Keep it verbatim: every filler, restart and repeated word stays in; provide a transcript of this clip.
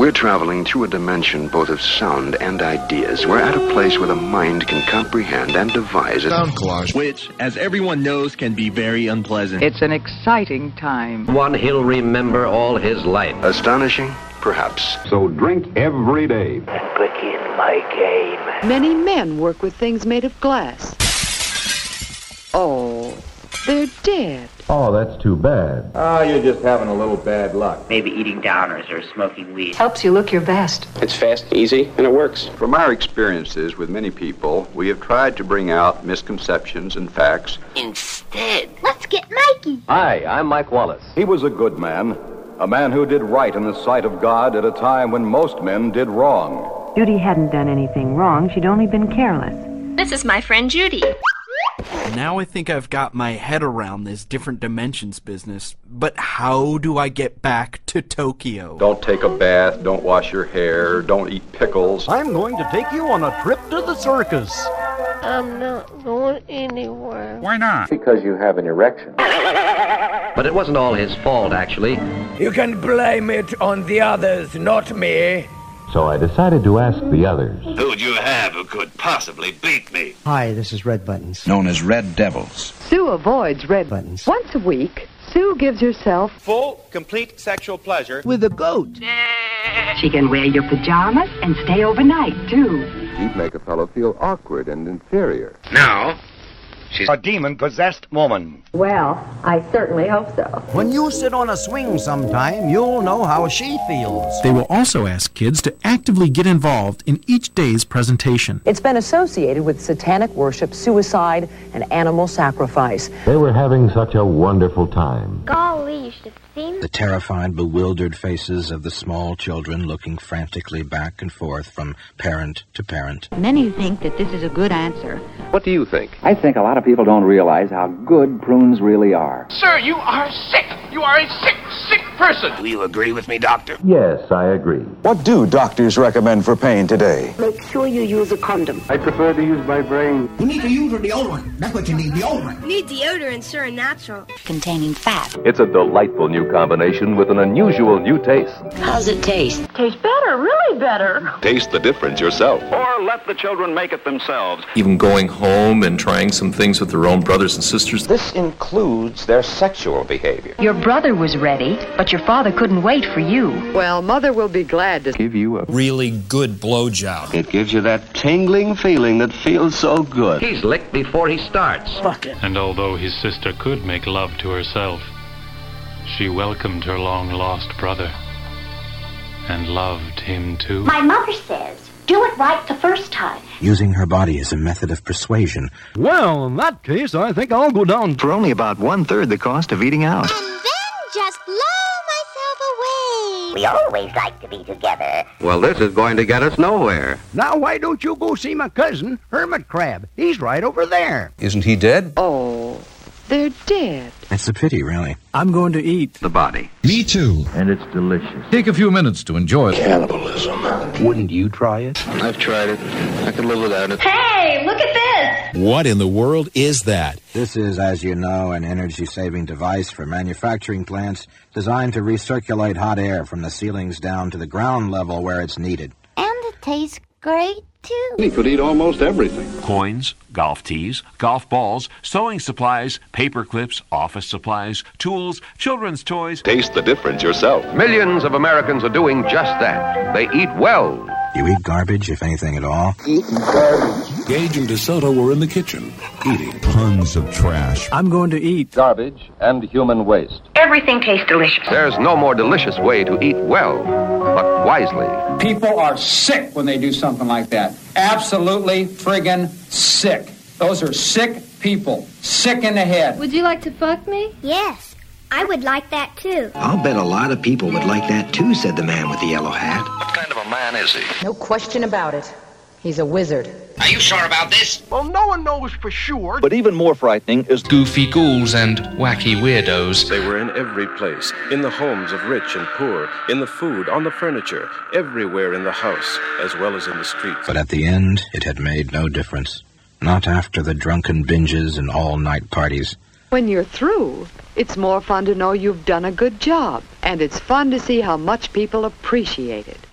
We're traveling through a dimension both of sound and ideas. We're at a place where the mind can comprehend and devise a sound collage, which, as everyone knows, can be very unpleasant. It's an exciting time. One he'll remember all his life. Astonishing? Perhaps. So drink every day. And begin my game. Many men work with things made of glass. Oh, they're dead. Oh, that's too bad. Ah, oh, you're just having a little bad luck. Maybe eating downers or smoking weed. Helps you look your best. It's fast, easy, and it works. From our experiences with many people, we have tried to bring out misconceptions and facts. Instead, let's get Mikey. Hi, I'm Mike Wallace. He was a good man. A man who did right in the sight of God at a time when most men did wrong. Judy hadn't done anything wrong. She'd only been careless. This is my friend Judy. Now I think I've got my head around this different dimensions business, but how do I get back to Tokyo? Don't take a bath, don't wash your hair, don't eat pickles. I'm going to take you on a trip to the circus. I'm not going anywhere. Why not? Because you have an erection. But it wasn't all his fault, actually. You can blame it on the others, not me. So I decided to ask the others. Who'd you have who could possibly beat me? Hi, this is Red Buttons. Known as Red Devils. Sue avoids Red Buttons. Once a week, Sue gives herself full, complete sexual pleasure with a goat. She can wear your pajamas and stay overnight, too. You'd make a fellow feel awkward and inferior. Now, she's a demon-possessed woman. Well, I certainly hope so. When you sit on a swing sometime, you'll know how she feels. They will also ask kids to actively get involved in each day's presentation. It's been associated with satanic worship, suicide, and animal sacrifice. They were having such a wonderful time. Golly, you should have seen the terrified, bewildered faces of the small children looking frantically back and forth from parent to parent. Many think that this is a good answer. What do you think? I think a lot of people don't realize how good prunes really are. Sir, you are sick. You are a sick, sick person. Do you agree with me, doctor? Yes, I agree. What do doctors recommend for pain today? Make sure you use a condom. I prefer to use my brain. You need to use deodorant. That's what you need, deodorant. Need deodorant, sure, and natural. Containing fat. It's a delightful new combination with an unusual new taste. How's it taste? Tastes better, really better. Taste the difference yourself. Or let the children make it themselves. Even going home and trying some things with their own brothers and sisters. This includes their sexual behavior. Your brother was ready, but your father couldn't wait for you. Well, Mother will be glad to Give you a really good blowjob. It gives you that tingling feeling that feels so good. He's licked before he starts. Fuck it. And although his sister could make love to herself, she welcomed her long-lost brother and loved him too. My mother says, do it right the first time. Using her body as a method of persuasion. Well, in that case, I think I'll go down For only about one-third the cost of eating out. And then just blow myself away. We always like to be together. Well, this is going to get us nowhere. Now, why don't you go see my cousin, Hermit Crab? He's right over there. Isn't he dead? Oh, they're dead. It's a pity, really. I'm going to eat The body. Me too. And it's delicious. Take a few minutes to enjoy it. Cannibalism. Wouldn't you try it? I've tried it. I can live without it. Hey, look at this! What in the world is that? This is, as you know, an energy-saving device for manufacturing plants designed to recirculate hot air from the ceilings down to the ground level where it's needed. And it tastes great, too. He could eat almost everything. Coins, golf tees, golf balls, sewing supplies, paper clips, office supplies, tools, children's toys. Taste the difference yourself. Millions of Americans are doing just that. They eat well. You eat garbage, if anything at all? Eating garbage. Gage and DeSoto were in the kitchen, eating tons of trash. I'm going to eat Garbage and human waste. Everything tastes delicious. There's no more delicious way to eat well, but wisely. People are sick when they do something like that. Absolutely friggin' sick. Those are sick people. Sick in the head. Would you like to fuck me? Yes, I would like that, too. I'll bet a lot of people would like that, too, said the man with the yellow hat. What kind of a man is he? No question about it. He's a wizard. Are you sure about this? Well, no one knows for sure. But even more frightening is Goofy ghouls and wacky weirdos. They were in every place, in the homes of rich and poor, in the food, on the furniture, everywhere in the house, as well as in the streets. But at the end, it had made no difference. Not after the drunken binges and all-night parties. When you're through, it's more fun to know you've done a good job. And it's fun to see how much people appreciate it.